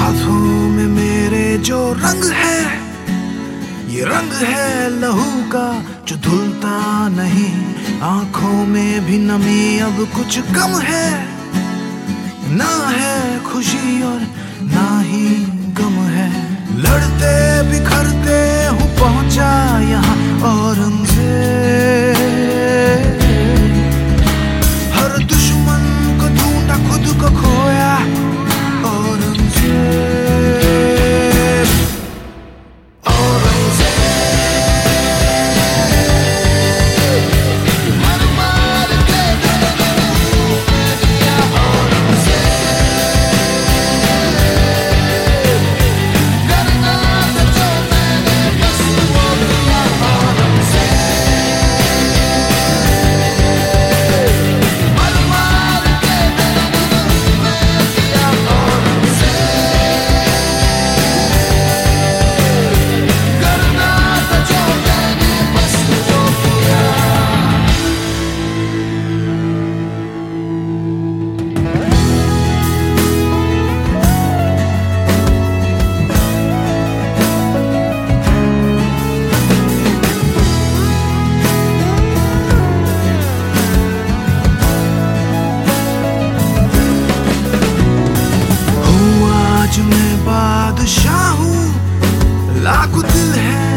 हाथों में मेरे जो रंग है, ये रंग है लहू का जो धुलता नहीं। आंखों में भी नमी अब कुछ कम है, ना है खुशी और ना ही गम है। लड़ते बिखरते हूँ पहुंचा यहाँ और उनसे हर दुश्मन को ढूंढा, खुद को खोया और उनसे बादशाह हूँ, लाखों दिल है